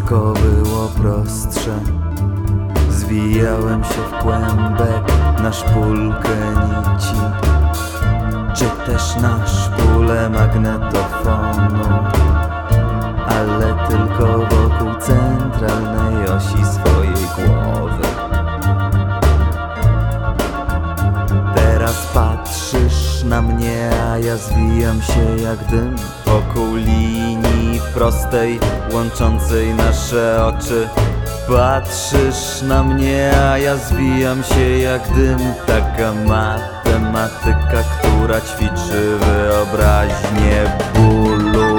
Wszystko było prostsze. Zwijałem się w kłębek na szpulkę nici, czy też na szpulę magnetofonu, ale tylko wokół centralnej osi swojej głowy. Teraz patrzysz na mnie, a ja zwijam się jak dym wokół linii prostej łączącej nasze oczy. Patrzysz na mnie, a ja zwijam się jak dym. Taka matematyka, która ćwiczy wyobraźnię bólu.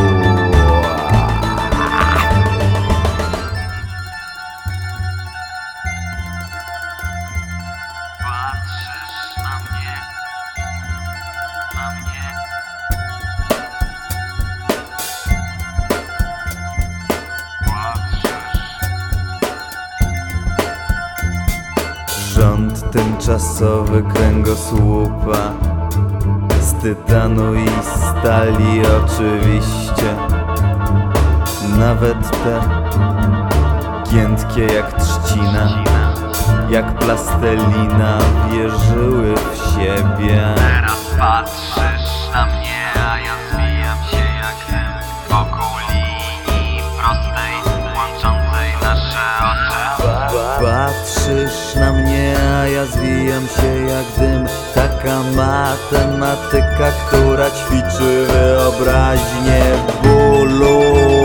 Patrzysz na mnie, Rząd tymczasowy kręgosłupa z tytanu i stali oczywiście. Nawet te giętkie jak trzcina, jak plastelina, wierzyły w siebie. Teraz patrzysz na mnie, a ja zwijam się jak dym wokół linii prostej łączącej nasze oczy. Patrzysz na mnie, a ja zwijam się jak dym. Taka matematyka, która ćwiczy wyobraźnię bólu.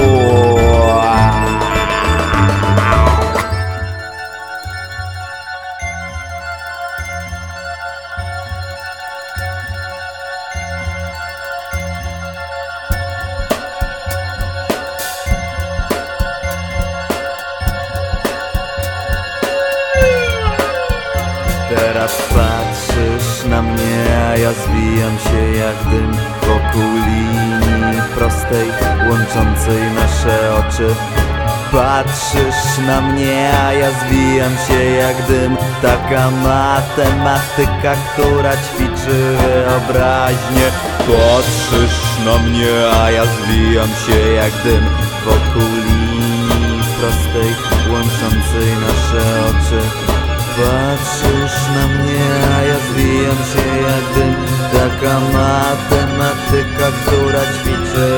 Teraz patrzysz na mnie, a ja zwijam się jak dym wokół linii prostej łączącej nasze oczy. Patrzysz na mnie, a ja zwijam się jak dym. Taka matematyka, która ćwiczy wyobraźnię. Patrzysz na mnie, a ja zwijam się jak dym wokół linii prostej łączącej nasze oczy. Patrzysz na mnie, a ja zwijam się jak dym. Taka matematyka, która ćwiczy